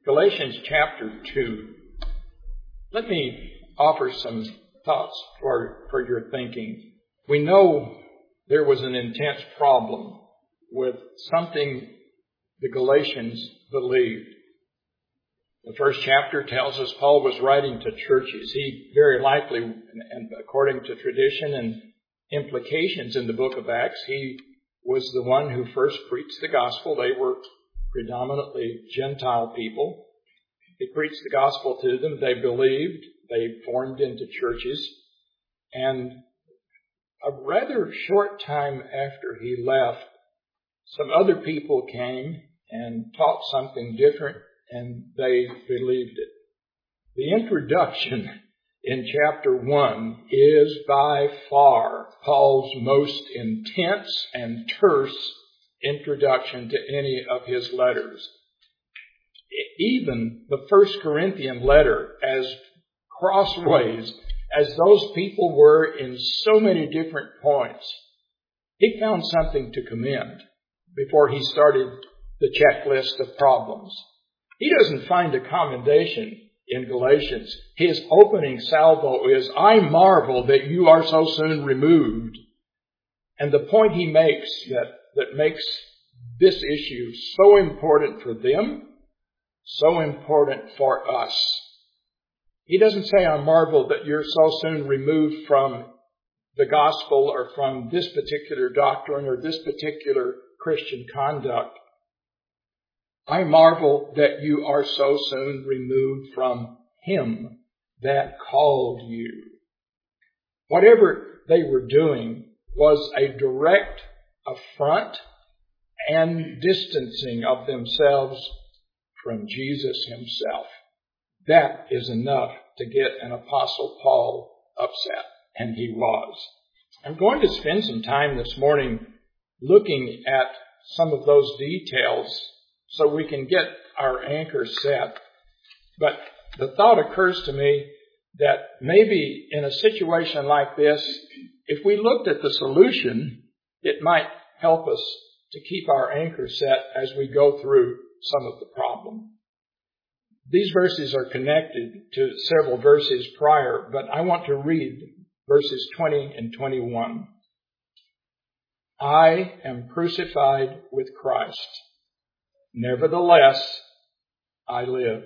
Galatians chapter 2. Let me offer some thoughts for your thinking. We know there was an intense problem with something the Galatians believed. The first chapter tells us Paul was writing to churches. He very likely, and according to tradition and implications in the book of Acts, he was the one who first preached the gospel. They were predominantly Gentile people. He preached the gospel to them. They believed. They formed into churches. And a rather short time after he left, some other people came and taught something different, and they believed it. The introduction in chapter 1 is by far Paul's most intense and terse introduction to any of his letters. Even the First Corinthian letter, as crossways as those people were in so many different points, he found something to commend before he started the checklist of problems. He doesn't find a commendation in Galatians. His opening salvo is, I marvel that you are so soon removed. And the point he makes that makes this issue so important for them, so important for us. He doesn't say, I marvel that you're so soon removed from the gospel or from this particular doctrine or this particular Christian conduct. I marvel that you are so soon removed from him that called you. Whatever they were doing was a direct affront and distancing of themselves from Jesus himself. That is enough to get an Apostle Paul upset, and he was. I'm going to spend some time this morning looking at some of those details so we can get our anchor set. But the thought occurs to me that maybe in a situation like this, if we looked at the solution, it might help us to keep our anchor set as we go through some of the problem. These verses are connected to several verses prior, but I want to read verses 20 and 21. I am crucified with Christ. Nevertheless, I live.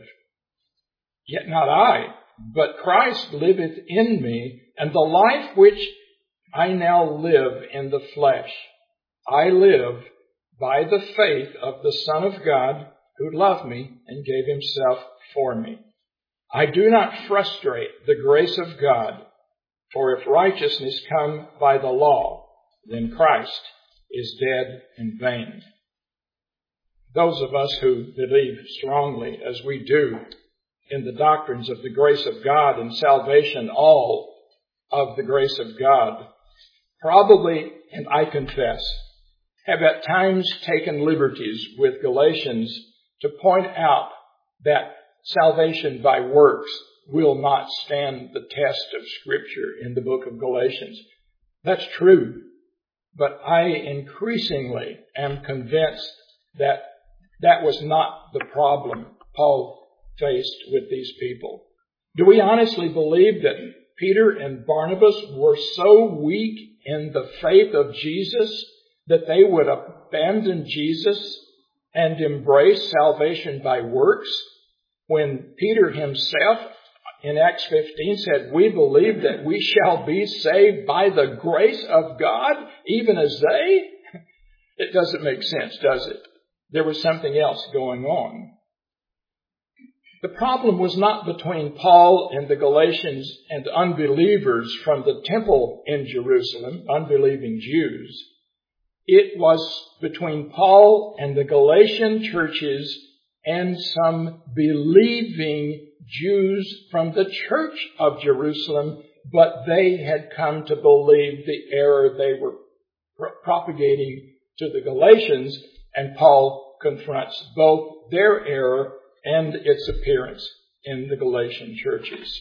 Yet not I, but Christ liveth in me, and the life which I now live in the flesh, I live by the faith of the Son of God, who loved me and gave himself for me. I do not frustrate the grace of God, for if righteousness come by the law, then Christ is dead in vain. Those of us who believe strongly, as we do, in the doctrines of the grace of God and salvation, all of the grace of God, probably, and I confess, have at times taken liberties with Galatians to point out that salvation by works will not stand the test of Scripture in the book of Galatians. That's true, but I increasingly am convinced that that was not the problem Paul faced with these people. Do we honestly believe that Peter and Barnabas were so weak in the faith of Jesus that they would abandon Jesus and embrace salvation by works? When Peter himself in Acts 15 said, we believe that we shall be saved by the grace of God, even as they? It doesn't make sense, does it? There was something else going on. The problem was not between Paul and the Galatians and unbelievers from the temple in Jerusalem, unbelieving Jews. It was between Paul and the Galatian churches and some believing Jews from the church of Jerusalem, but they had come to believe the error they were propagating to the Galatians, and Paul confronts both their error and its appearance in the Galatian churches.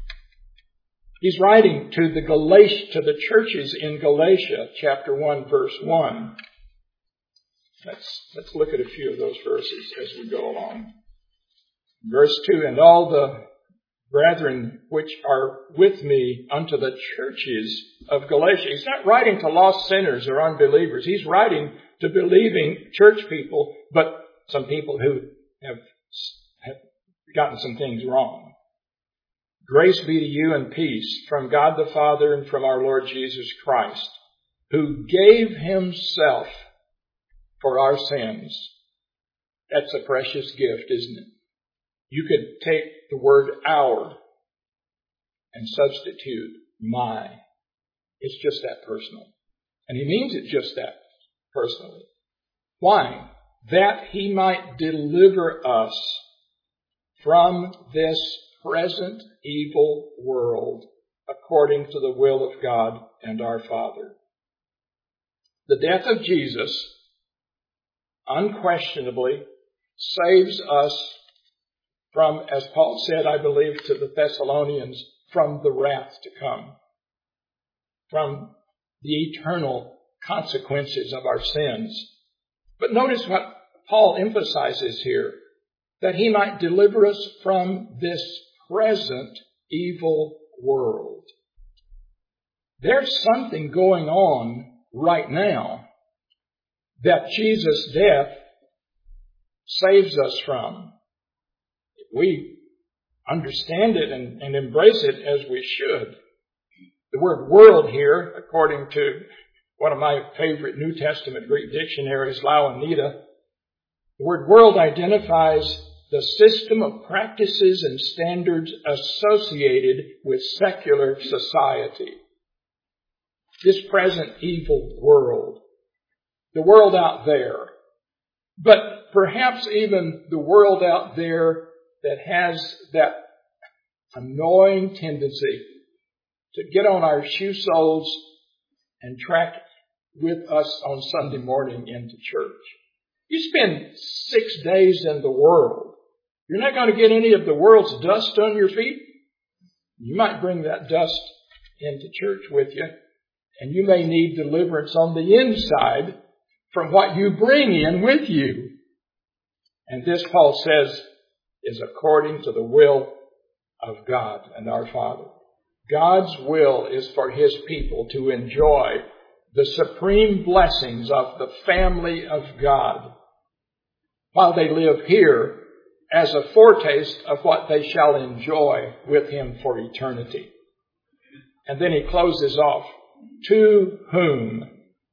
He's writing to the churches in Galatia, chapter 1, verse 1. Let's look at a few of those verses as we go along. Verse 2, and all the brethren which are with me unto the churches of Galatia. He's not writing to lost sinners or unbelievers. He's writing to believing church people, but some people who have gotten some things wrong. Grace be to you and peace from God the Father and from our Lord Jesus Christ, who gave himself for our sins. That's a precious gift, isn't it? You could take the word our and substitute my. It's just that personal. And he means it just that personally. Why? That he might deliver us from this present evil world according to the will of God and our Father. The death of Jesus unquestionably saves us from, as Paul said, I believe, to the Thessalonians, from the wrath to come, from the eternal consequences of our sins. But notice what Paul emphasizes here, that he might deliver us from this present evil world. There's something going on right now that Jesus' death saves us from. We understand it and embrace it as we should. The word world here, according to one of my favorite New Testament Greek dictionaries, Louw-Nida, the word world identifies the system of practices and standards associated with secular society. This present evil world. The world out there. But perhaps even the world out there that has that annoying tendency to get on our shoe soles and track with us on Sunday morning into church. You spend 6 days in the world. You're not going to get any of the world's dust on your feet. You might bring that dust into church with you, and you may need deliverance on the inside from what you bring in with you. And this, Paul says, is according to the will of God and our Father. God's will is for his people to enjoy the supreme blessings of the family of God while they live here as a foretaste of what they shall enjoy with him for eternity. And then he closes off, to whom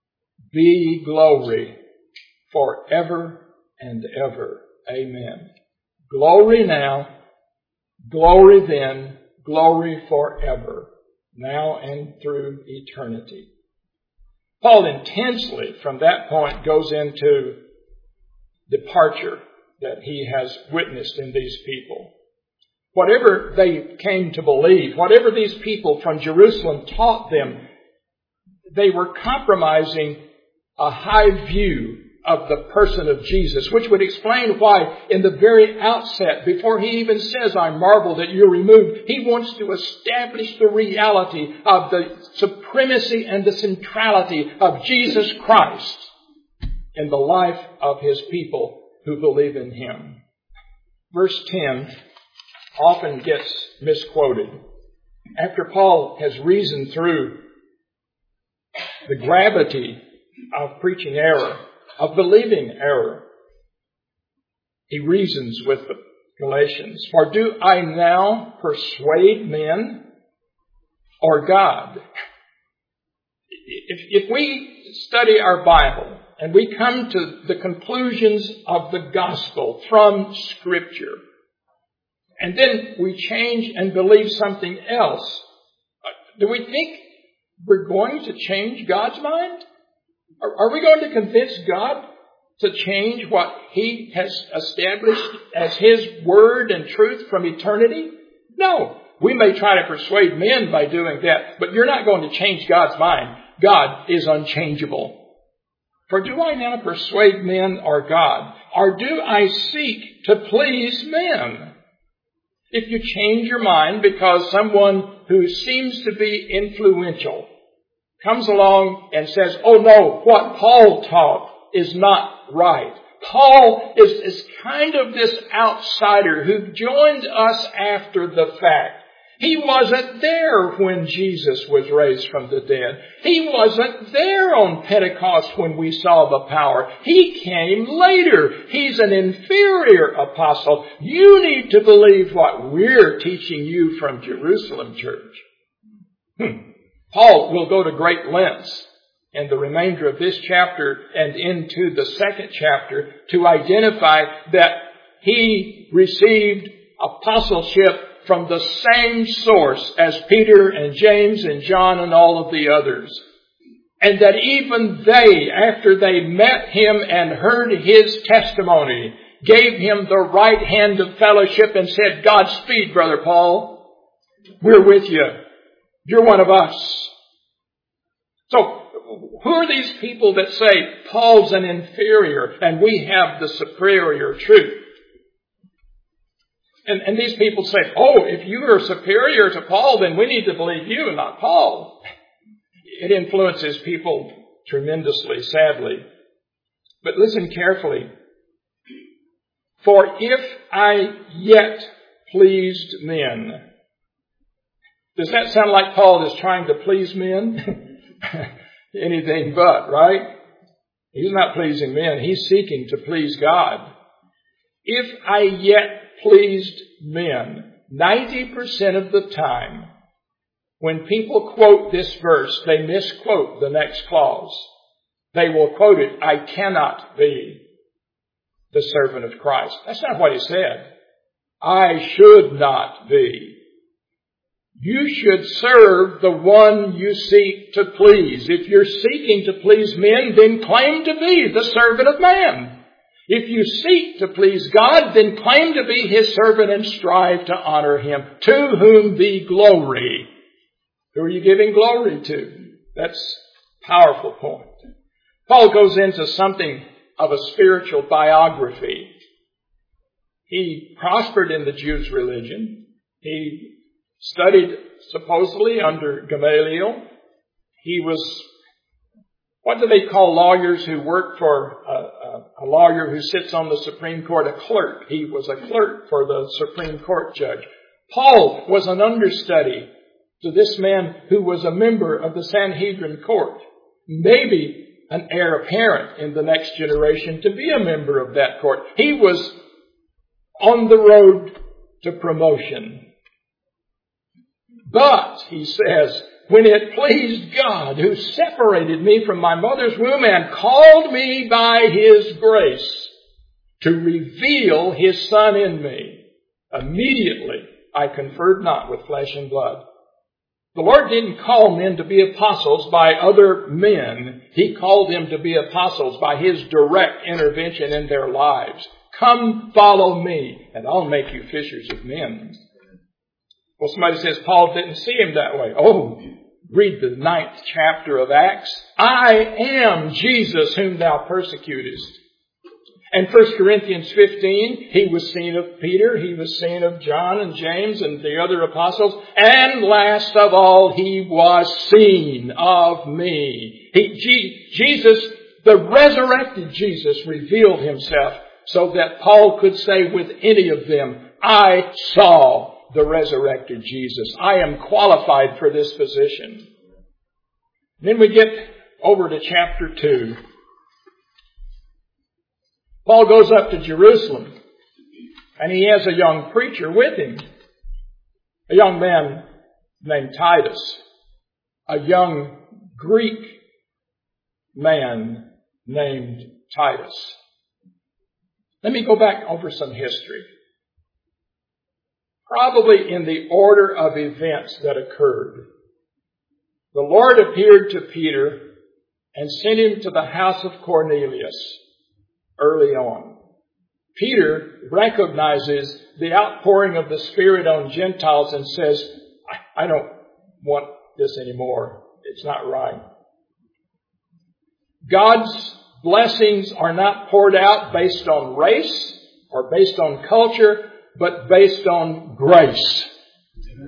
be glory forever and ever. Amen. Glory now, glory then, glory forever, now and through eternity. Paul intensely, from that point, goes into departure that he has witnessed in these people. Whatever they came to believe, whatever these people from Jerusalem taught them, they were compromising a high view of the person of Jesus, which would explain why in the very outset, before he even says, I marvel that you're removed, he wants to establish the reality of the supremacy and the centrality of Jesus Christ in the life of his people who believe in him. Verse 10 often gets misquoted. After Paul has reasoned through the gravity of preaching error, of believing error, he reasons with the Galatians, for do I now persuade men or God? If we study our Bible and we come to the conclusions of the gospel from Scripture, and then we change and believe something else, do we think we're going to change God's mind? Are we going to convince God to change what he has established as his word and truth from eternity? No. We may try to persuade men by doing that, but you're not going to change God's mind. God is unchangeable. For do I now persuade men or God? Or do I seek to please men? If you change your mind because someone who seems to be influential comes along and says, oh no, what Paul taught is not right. Paul is kind of this outsider who joined us after the fact. He wasn't there when Jesus was raised from the dead. He wasn't there on Pentecost when we saw the power. He came later. He's an inferior apostle. You need to believe what we're teaching you from Jerusalem Church. Paul will go to great lengths in the remainder of this chapter and into the second chapter to identify that he received apostleship from the same source as Peter and James and John and all of the others. And that even they, after they met him and heard his testimony, gave him the right hand of fellowship and said, Godspeed, Brother Paul. We're with you. You're one of us. So, who are these people that say Paul's an inferior and we have the superior truth? And these people say, oh, if you are superior to Paul, then we need to believe you and not Paul. It influences people tremendously, sadly. But listen carefully. For if I yet pleased men. Does that sound like Paul is trying to please men? Anything but, right? He's not pleasing men. He's seeking to please God. If I yet pleased men, 90% of the time, when people quote this verse, they misquote the next clause. They will quote it, I cannot be the servant of Christ. That's not what he said. I should not be. You should serve the one you seek to please. If you're seeking to please men, then claim to be the servant of man. If you seek to please God, then claim to be His servant and strive to honor Him. To whom be glory. Who are you giving glory to? That's a powerful point. Paul goes into something of a spiritual biography. He prospered in the Jews' religion. He studied supposedly under Gamaliel. He was, what do they call lawyers who work for a lawyer who sits on the Supreme Court? A clerk. He was a clerk for the Supreme Court judge. Paul was an understudy to this man who was a member of the Sanhedrin court. Maybe an heir apparent in the next generation to be a member of that court. He was on the road to promotion. But, he says, when it pleased God, who separated me from my mother's womb and called me by His grace to reveal His Son in me, immediately I conferred not with flesh and blood. The Lord didn't call men to be apostles by other men. He called them to be apostles by His direct intervention in their lives. Come follow me, and I'll make you fishers of men. Well, somebody says Paul didn't see him that way. Oh, read the 9th chapter of Acts. I am Jesus whom thou persecutest. And 1 Corinthians 15, he was seen of Peter, he was seen of John and James and the other apostles. And last of all, he was seen of me. Jesus, the resurrected Jesus, revealed himself so that Paul could say with any of them, I saw the resurrected Jesus. I am qualified for this position. Then we get over to chapter 2. Paul goes up to Jerusalem, and he has a young preacher with him. A young man named Titus. A young Greek man named Titus. Let me go back over some history. Probably in the order of events that occurred. The Lord appeared to Peter and sent him to the house of Cornelius early on. Peter recognizes the outpouring of the Spirit on Gentiles and says, I don't want this anymore. It's not right. God's blessings are not poured out based on race or based on culture, but based on grace.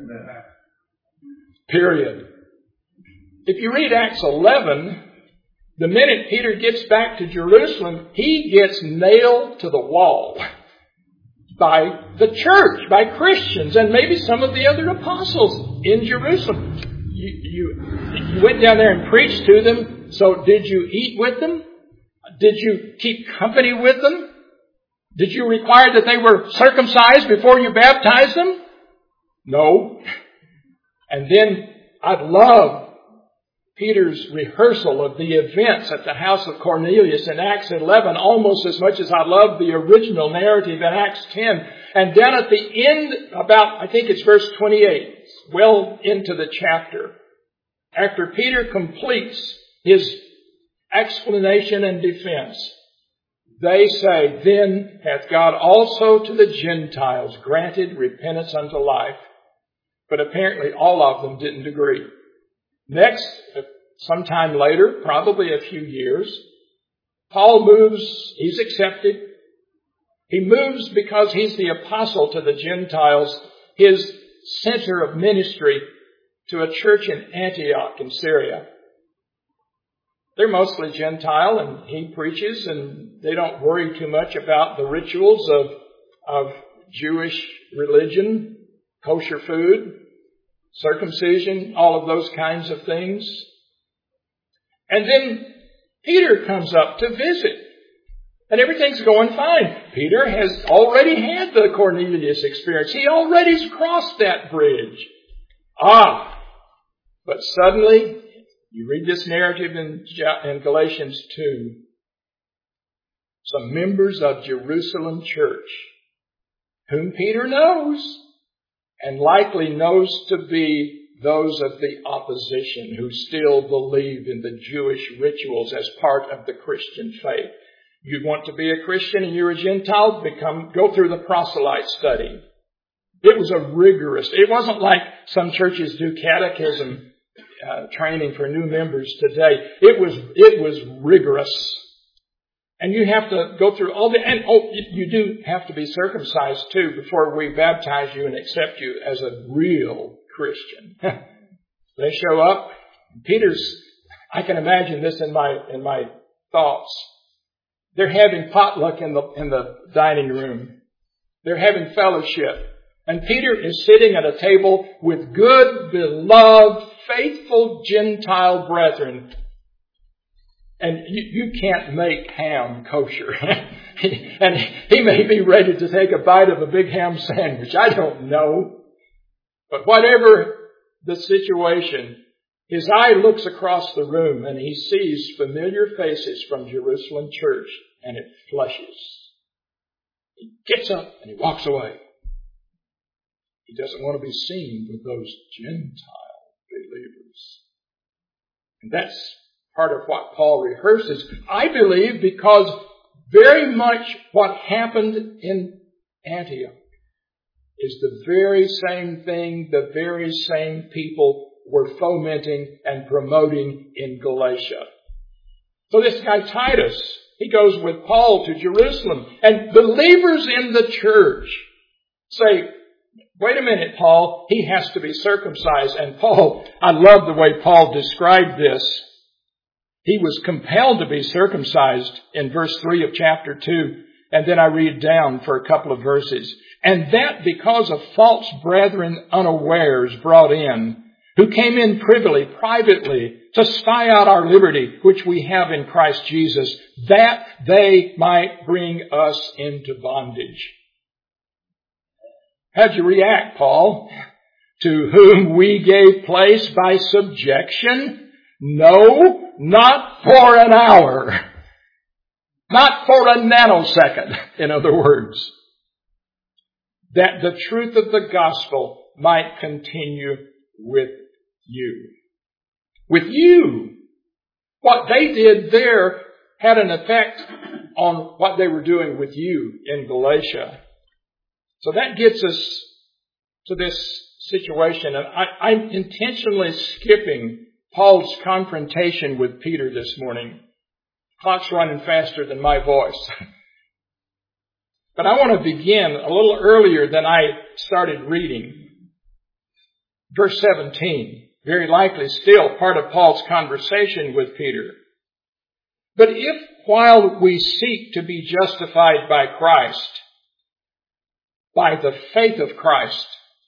Period. If you read Acts 11, The minute Peter gets back to Jerusalem, he gets nailed to the wall by the church, by Christians, and maybe some of the other apostles in Jerusalem. You went down there and preached to them, so did you eat with them? Did you keep company with them? Did you require that they were circumcised before you baptized them? No. And then I love Peter's rehearsal of the events at the house of Cornelius in Acts 11 almost as much as I love the original narrative in Acts 10. And down at the end, about, I think it's verse 28, well into the chapter, after Peter completes his explanation and defense, they say, "Then hath God also to the Gentiles granted repentance unto life." But apparently all of them didn't agree. Next, sometime later, probably a few years, Paul moves, he's accepted. He moves because he's the apostle to the Gentiles, his center of ministry to a church in Antioch in Syria. They're mostly Gentile, and he preaches, and they don't worry too much about the rituals of Jewish religion, kosher food, circumcision, all of those kinds of things. And then Peter comes up to visit, and everything's going fine. Peter has already had the Cornelius experience. He already crossed that bridge. But suddenly, you read this narrative in Galatians 2, some members of Jerusalem church, whom Peter knows, and likely knows to be those of the opposition who still believe in the Jewish rituals as part of the Christian faith. You want to be a Christian and you're a Gentile, go through the proselyte study. It was it wasn't like some churches do catechism training for new members today. It was rigorous. And you have to go through you do have to be circumcised too before we baptize you and accept you as a real Christian. They show up. I can imagine this in my thoughts. They're having potluck in the dining room. They're having fellowship. And Peter is sitting at a table with good, beloved, faithful Gentile brethren. And you can't make ham kosher. And he may be ready to take a bite of a big ham sandwich. I don't know. But whatever the situation, his eye looks across the room and he sees familiar faces from Jerusalem church, and it flushes. He gets up and he walks away. He doesn't want to be seen with those Gentile believers. And that's part of what Paul rehearses, I believe, because very much what happened in Antioch is the very same thing the very same people were fomenting and promoting in Galatia. So this guy Titus, he goes with Paul to Jerusalem, and believers in the church say, "Wait a minute, Paul, he has to be circumcised." And Paul, I love the way Paul described this. He was compelled to be circumcised in verse 3 of chapter 2. And then I read down for a couple of verses. "And that because of false brethren unawares brought in, who came in privily, privately, to spy out our liberty, which we have in Christ Jesus, that they might bring us into bondage." How'd you react, Paul? "To whom we gave place by subjection? No, not for an hour. Not for a nanosecond, in other words. That the truth of the gospel might continue with you." With you. What they did there had an effect on what they were doing with you in Galatia. So that gets us to this situation. And I'm intentionally skipping Paul's confrontation with Peter this morning. Clock's running faster than my voice. But I want to begin a little earlier than I started reading. Verse 17, very likely still part of Paul's conversation with Peter. But if while we seek to be justified by Christ, by the faith of Christ,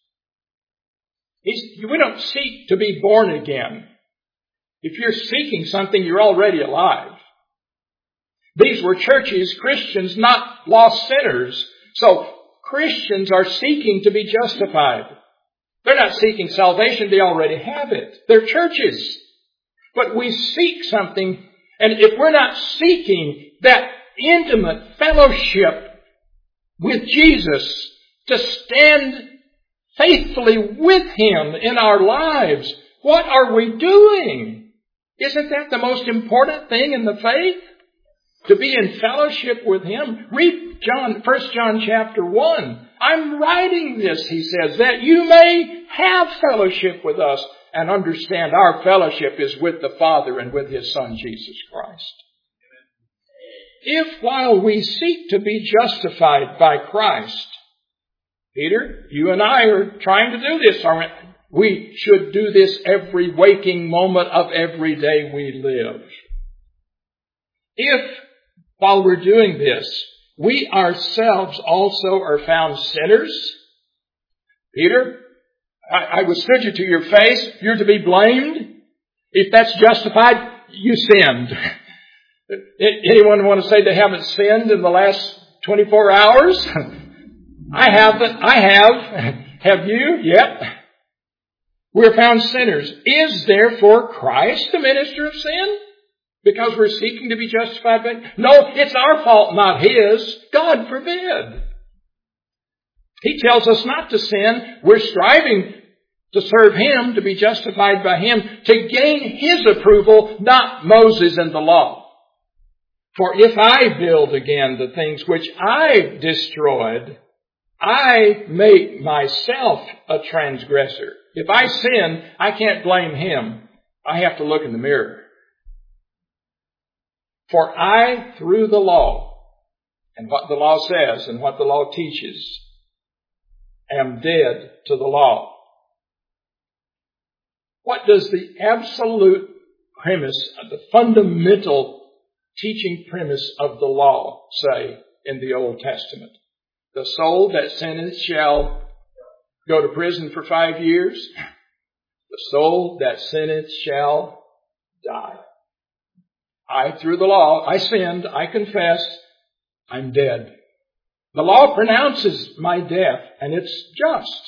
we don't seek to be born again. If you're seeking something, you're already alive. These were churches, Christians, not lost sinners. So Christians are seeking to be justified. They're not seeking salvation, they already have it. They're churches. But we seek something, and if we're not seeking that intimate fellowship with Jesus, to stand faithfully with Him in our lives, what are we doing? Isn't that the most important thing in the faith? To be in fellowship with Him. Read 1 John chapter 1. I'm writing this, he says, that you may have fellowship with us and understand our fellowship is with the Father and with His Son, Jesus Christ. If while we seek to be justified by Christ, Peter, you and I are trying to do this, aren't we? We should do this every waking moment of every day we live. If, while we're doing this, we ourselves also are found sinners, Peter, I withstood you to your face. You're to be blamed. If that's justified, you sinned. Anyone want to say they haven't sinned in the last 24 hours? I haven't. I have. Have you? Yep. We're found sinners. Is therefore Christ the minister of sin? Because we're seeking to be justified by... No, it's our fault, not His. God forbid. He tells us not to sin. We're striving to serve Him, to be justified by Him, to gain His approval, not Moses and the law. For if I build again the things which I destroyed, I make myself a transgressor. If I sin, I can't blame Him. I have to look in the mirror. For I, through the law, and what the law says and what the law teaches, am dead to the law. What does the absolute premise, the fundamental teaching premise of the law say in the Old Testament? The soul that sinneth shall go to prison for 5 years. The soul that sinneth shall die. I, through the law, I sinned, I confess, I'm dead. The law pronounces my death, and it's just.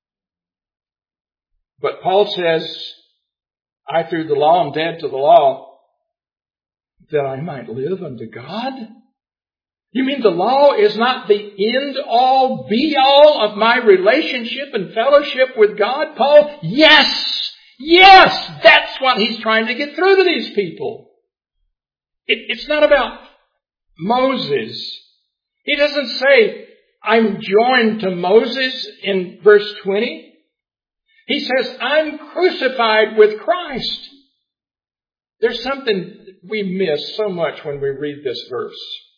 But Paul says, I, through the law, am dead to the law, that I might live unto God. You mean the law is not the end-all, be-all of my relationship and fellowship with God, Paul? Yes! Yes! That's what he's trying to get through to these people. It's not about Moses. He doesn't say, I'm joined to Moses in verse 20. He says, I'm crucified with Christ. There's something we miss so much when we read this verse.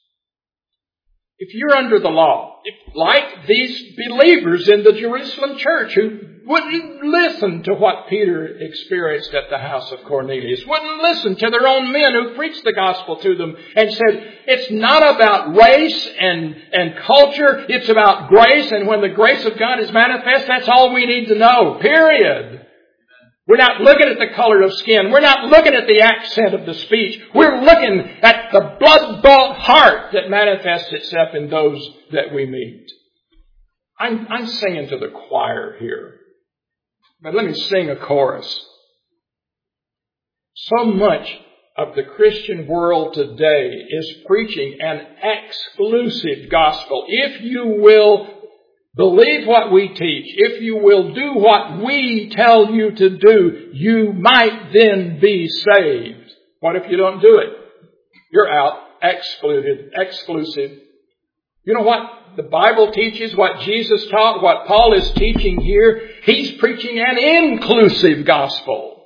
If you're under the law, like these believers in the Jerusalem church who wouldn't listen to what Peter experienced at the house of Cornelius, wouldn't listen to their own men who preached the gospel to them and said, it's not about race and culture, it's about grace, and when the grace of God is manifest, that's all we need to know, period. We're not looking at the color of skin. We're not looking at the accent of the speech. We're looking at the blood-bought heart that manifests itself in those that we meet. I'm singing to the choir here. But let me sing a chorus. So much of the Christian world today is preaching an exclusive gospel. If you will believe what we teach, if you will do what we tell you to do, you might then be saved. What if you don't do it? You're out, exclusive. You know what the Bible teaches, what Jesus taught, what Paul is teaching here? He's preaching an inclusive gospel.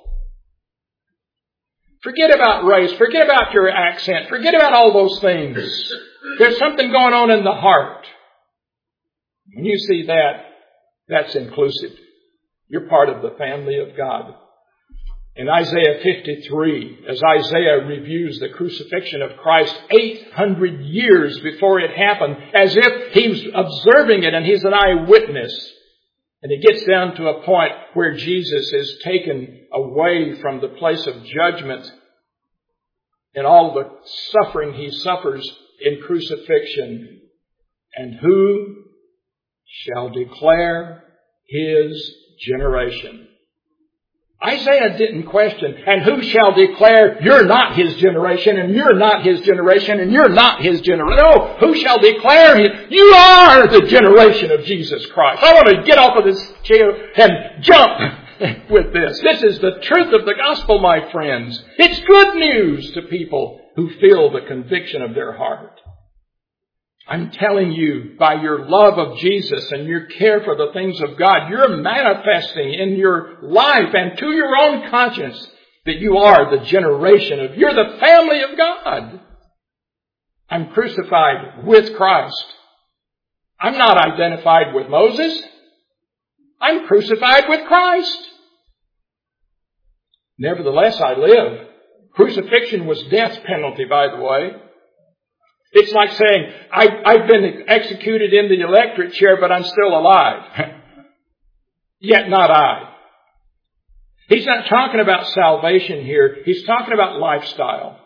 Forget about race, forget about your accent, forget about all those things. There's something going on in the heart. When you see that, that's inclusive. You're part of the family of God. In Isaiah 53, as Isaiah reviews the crucifixion of Christ 800 years before it happened, as if he's observing it and he's an eyewitness. And it gets down to a point where Jesus is taken away from the place of judgment and all the suffering he suffers in crucifixion. And who shall declare his generation? Isaiah didn't question, and who shall declare you're not his generation, and you're not his generation, and you're not his generation. No, who shall declare you are the generation of Jesus Christ. I want to get off of this chair and jump with this. This is the truth of the gospel, my friends. It's good news to people who feel the conviction of their heart. I'm telling you, by your love of Jesus and your care for the things of God, you're manifesting in your life and to your own conscience that you are the generation of, you're the family of God. I'm crucified with Christ. I'm not identified with Moses. I'm crucified with Christ. Nevertheless, I live. Crucifixion was death's penalty, by the way. It's like saying, I've been executed in the electric chair, but I'm still alive. Yet not I. He's not talking about salvation here. He's talking about lifestyle.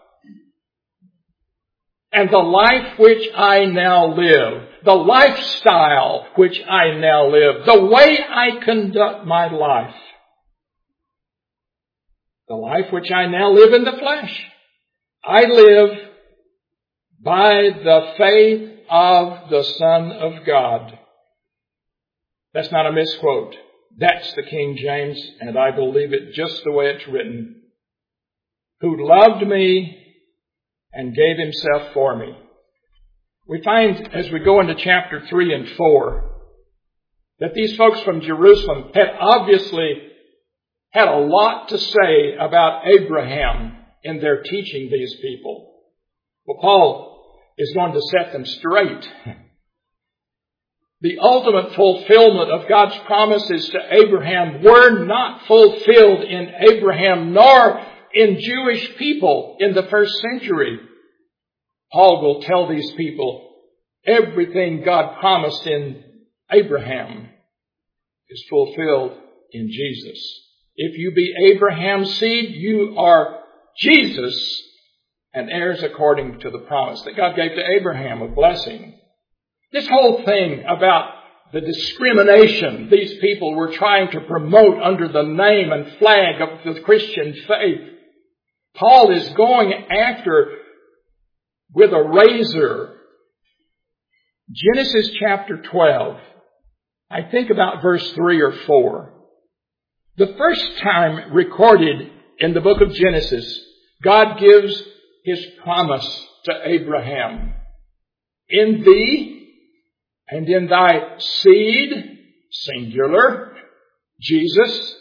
And the life which I now live, the lifestyle which I now live, the way I conduct my life, the life which I now live in the flesh, I live by the faith of the Son of God. That's not a misquote. That's the King James, and I believe it just the way it's written. Who loved me and gave himself for me. We find as we go into chapter 3 and 4 that these folks from Jerusalem had obviously had a lot to say about Abraham in their teaching these people. Well, Paul is going to set them straight. The ultimate fulfillment of God's promises to Abraham were not fulfilled in Abraham nor in Jewish people in the first century. Paul will tell these people everything God promised in Abraham is fulfilled in Jesus. If you be Abraham's seed, you are Jesus and heirs according to the promise that God gave to Abraham of blessing. This whole thing about the discrimination these people were trying to promote under the name and flag of the Christian faith, Paul is going after with a razor. Genesis chapter 12. I think about verse 3 or 4. The first time recorded in the book of Genesis, God gives his promise to Abraham. In thee and in thy seed, singular, Jesus,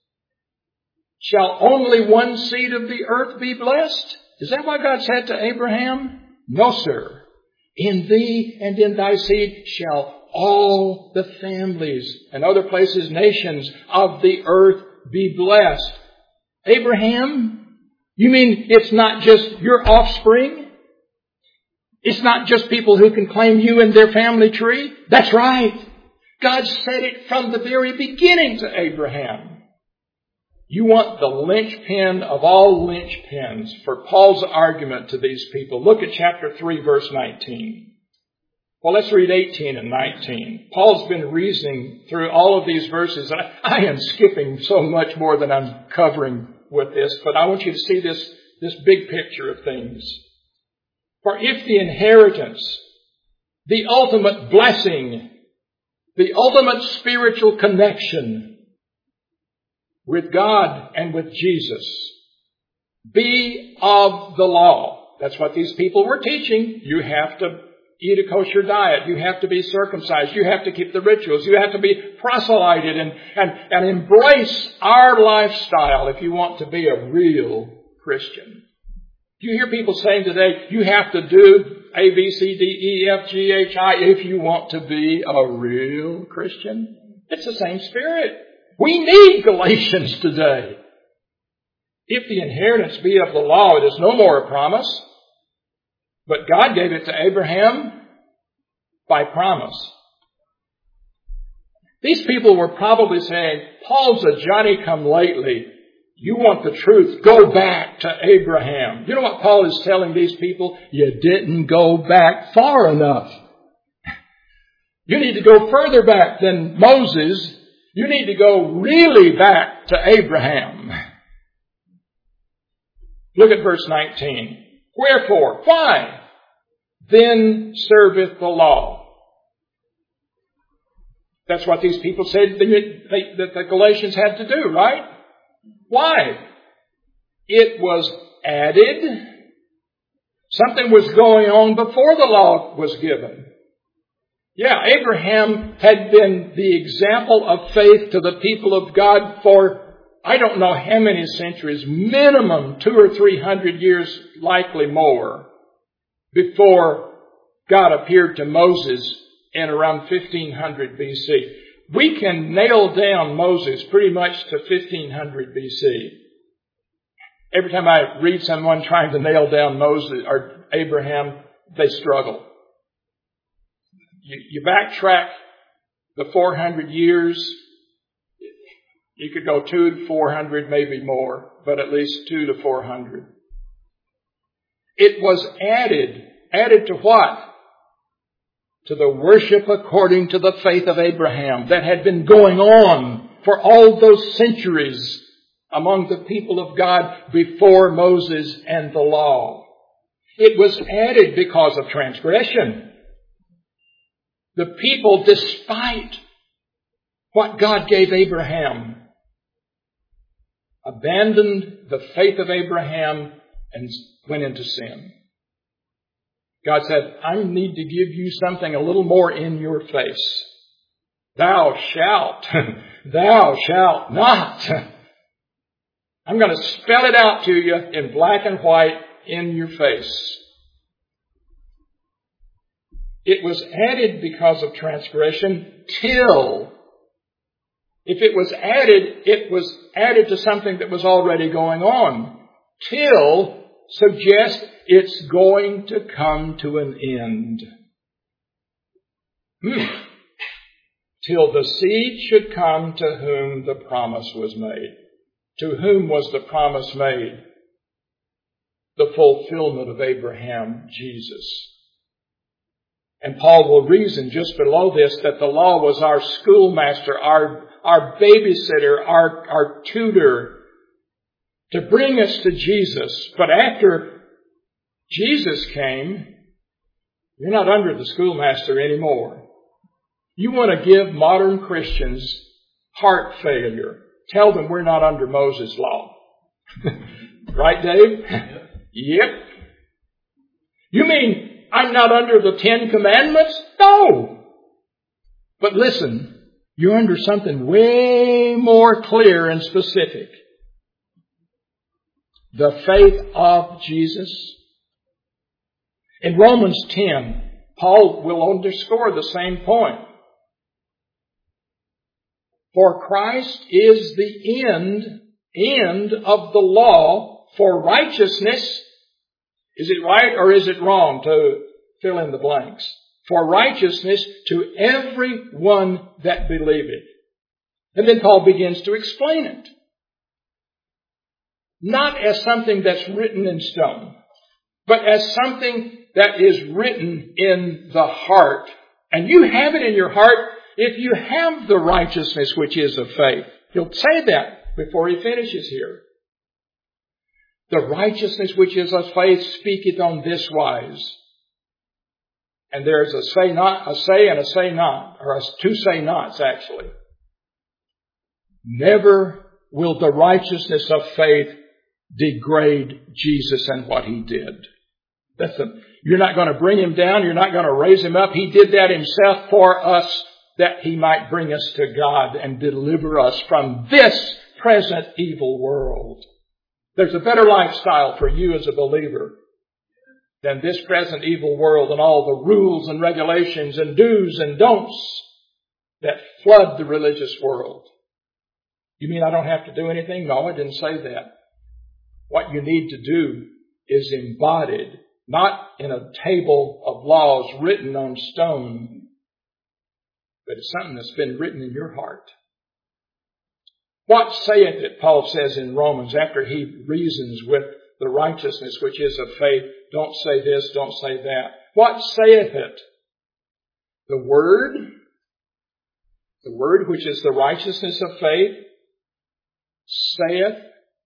shall only one seed of the earth be blessed? Is that what God said to Abraham? No, sir. In thee and in thy seed shall all the families and other places, nations of the earth be blessed. Abraham, you mean it's not just your offspring? It's not just people who can claim you in their family tree? That's right. God said it from the very beginning to Abraham. You want the linchpin of all linchpins for Paul's argument to these people. Look at chapter 3, verse 19. Well, let's read 18 and 19. Paul's been reasoning through all of these verses. I am skipping so much more than I'm covering with this, but I want you to see this big picture of things. For if the inheritance, the ultimate blessing, the ultimate spiritual connection with God and with Jesus be of the law. That's what these people were teaching. You have to eat a kosher diet. You have to be circumcised. You have to keep the rituals. You have to be proselyted and embrace our lifestyle if you want to be a real Christian. You hear people saying today, you have to do A, B, C, D, E, F, G, H, I if you want to be a real Christian. It's the same spirit. We need Galatians today. If the inheritance be of the law, it is no more a promise, but God gave it to Abraham by promise. These people were probably saying, Paul's a Johnny-come-lately. You want the truth, go back to Abraham. You know what Paul is telling these people? You didn't go back far enough. You need to go further back than Moses. You need to go really back to Abraham. Look at verse 19. Wherefore? Why? Then serveth the law. That's what these people said that the Galatians had to do, right? Why? It was added. Something was going on before the law was given. Yeah, Abraham had been the example of faith to the people of God for I don't know how many centuries, minimum 200 or 300 years, likely more, before God appeared to Moses in around 1500 BC. We can nail down Moses pretty much to 1500 BC. Every time I read someone trying to nail down Moses or Abraham, they struggle. You backtrack the 400 years, you could go 200 to 400, maybe more, but at least 200 to 400. It was added. Added to what? To the worship according to the faith of Abraham that had been going on for all those centuries among the people of God before Moses and the law. It was added because of transgression. The people, despite what God gave Abraham, abandoned the faith of Abraham and went into sin. God said, I need to give you something a little more in your face. Thou shalt not. I'm going to spell it out to you in black and white in your face. It was added because of transgression till. If it was added to something that was already going on. Till suggests it's going to come to an end. Till the seed should come to whom the promise was made. To whom was the promise made? The fulfillment of Abraham, Jesus. And Paul will reason just below this that the law was our schoolmaster, our babysitter, our tutor to bring us to Jesus. But after Jesus came, you're not under the schoolmaster anymore. You want to give modern Christians heart failure. Tell them we're not under Moses' law. Right, Dave? Yep. You mean I'm not under the 10 Commandments? No. But listen, you're under something way more clear and specific. The faith of Jesus. In Romans 10, Paul will underscore the same point. For Christ is the end of the law for righteousness. Is it right or is it wrong to fill in the blanks? For righteousness to every one that believeth. And then Paul begins to explain it. Not as something that's written in stone, but as something that is written in the heart. And you have it in your heart if you have the righteousness which is of faith. He'll say that before he finishes here. The righteousness which is of faith speaketh on this wise. And there's a say not, a say and a say not, or two say nots actually. Never will the righteousness of faith degrade Jesus and what he did. You're not going to bring him down. You're not going to raise him up. He did that himself for us that he might bring us to God and deliver us from this present evil world. There's a better lifestyle for you as a believer than this present evil world and all the rules and regulations and do's and don'ts that flood the religious world. You mean I don't have to do anything? No, I didn't say that. What you need to do is embodied, not in a table of laws written on stone, but it's something that's been written in your heart. What saith it, Paul says in Romans, after he reasons with the righteousness which is of faith, don't say this, don't say that. What saith it? The word which is the righteousness of faith, saith,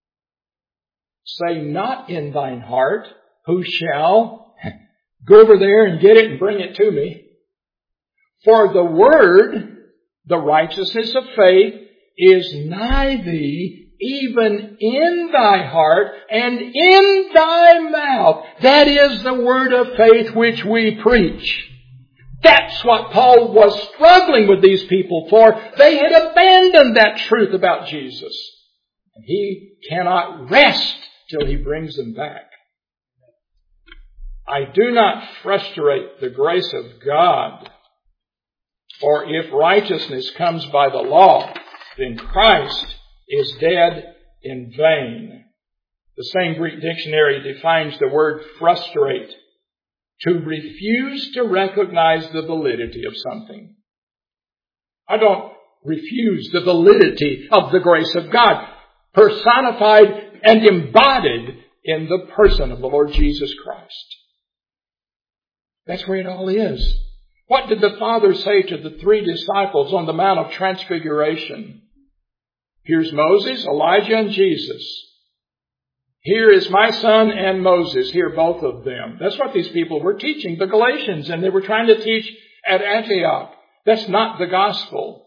say not in thine heart, who shall go over there and get it and bring it to me. For the word, the righteousness of faith, is nigh thee, even in thy heart and in thy mouth. That is the word of faith which we preach. That's what Paul was struggling with these people for. They had abandoned that truth about Jesus. And he cannot rest till he brings them back. I do not frustrate the grace of God. For if righteousness comes by the law, then Christ is dead in vain. The same Greek dictionary defines the word frustrate: to refuse to recognize the validity of something. I don't refuse the validity of the grace of God, personified and embodied in the person of the Lord Jesus Christ. That's where it all is. What did the Father say to the 3 disciples on the Mount of Transfiguration? Here's Moses, Elijah, and Jesus. Here is my son and Moses. Here, both of them. That's what these people were teaching, the Galatians, and they were trying to teach at Antioch. That's not the gospel.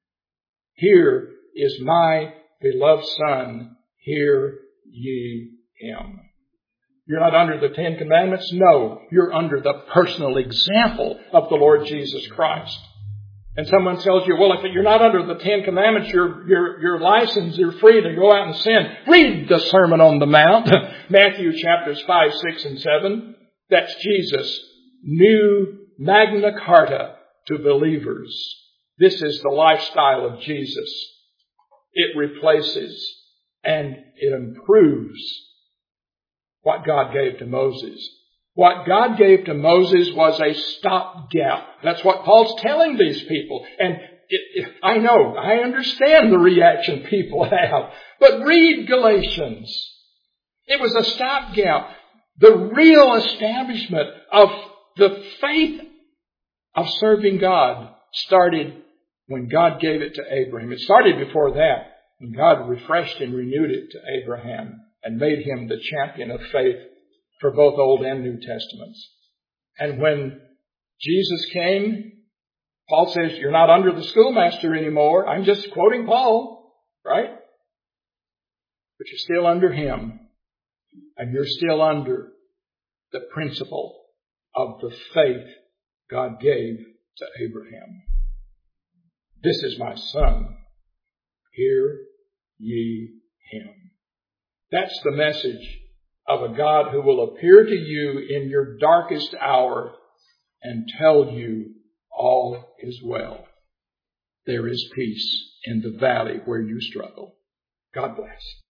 Here is my beloved Son. Hear ye him. You're not under the 10 Commandments? No. You're under the personal example of the Lord Jesus Christ. And someone tells you, well, if you're not under the 10 Commandments, you're licensed, you're free to go out and sin. Read the Sermon on the Mount, Matthew chapters 5, 6, and 7. That's Jesus' new Magna Carta to believers. This is the lifestyle of Jesus. It replaces and it improves what God gave to Moses. What God gave to Moses was a stopgap. That's what Paul's telling these people. And I know, I understand the reaction people have. But read Galatians. It was a stopgap. The real establishment of the faith of serving God started when God gave it to Abraham. It started before that, when God refreshed and renewed it to Abraham and made him the champion of faith for both Old and New Testaments. And when Jesus came, Paul says, you're not under the schoolmaster anymore. I'm just quoting Paul, right? But you're still under him. And you're still under the principle of the faith God gave to Abraham. This is my son. Hear ye him. That's the message of a God who will appear to you in your darkest hour and tell you all is well. There is peace in the valley where you struggle. God bless.